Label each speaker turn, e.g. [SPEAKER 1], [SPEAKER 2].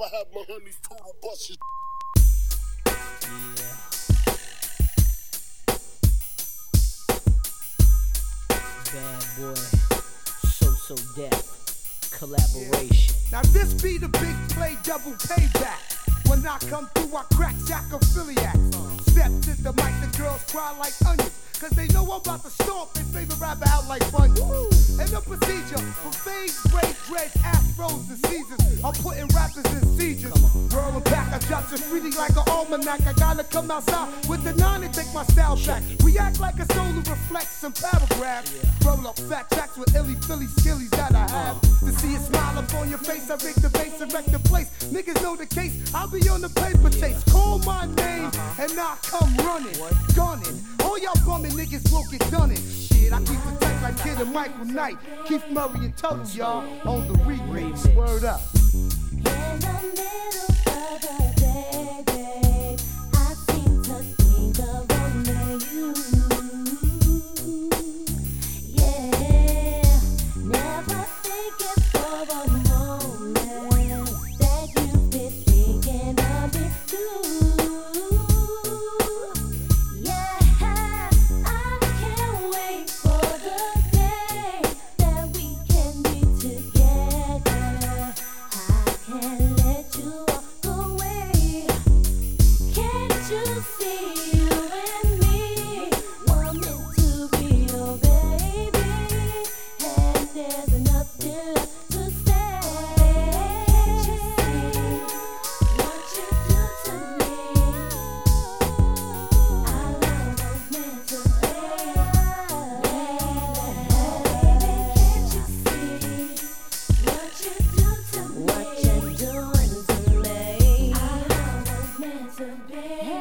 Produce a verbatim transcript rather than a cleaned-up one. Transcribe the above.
[SPEAKER 1] I have my honeys total bust your
[SPEAKER 2] Yeah. Bad boy, So So Def, collaboration.
[SPEAKER 3] Now this be the big play double payback. When I come through, I crack sacrophiliacs. Step to the mic, the girls cry like onions. Cause they know I'm about to stomp their favorite rapper out like bunions. And the procedure from fades, braids, dreads, afros, and seasons. I'm putting rappers in seizures. Whirling back, I drop your freely like an almanac. I gotta come outside with the nine and take my style back. React like a solar reflects some paragraphs. Roll up fat tracks with illy Philly skillies that I have. To see a smile up on your face, I make the bass and wreck the place. Niggas know the case, I'll be on the paper chase. Call my name and I come running, gunning. All y'all bumming niggas will get done it. Shit, I keep the tight like Kid and Michael Knight. Keith Murray and Tubbs, y'all, on the remix. Word up.
[SPEAKER 4] In the middle of the day, babe, I seem to think of only you. Yeah, never thinking for a moment that you've been thinking of me too. Yeah, I can't wait for the day that we can be together. I can't let you walk away. Can't you see you and me were meant to be your baby? And there's nothing left to say. Can't you see what you do to me? Our love was meant to be. Can't you see what you do to me? What you doing to me? Our love was meant to be.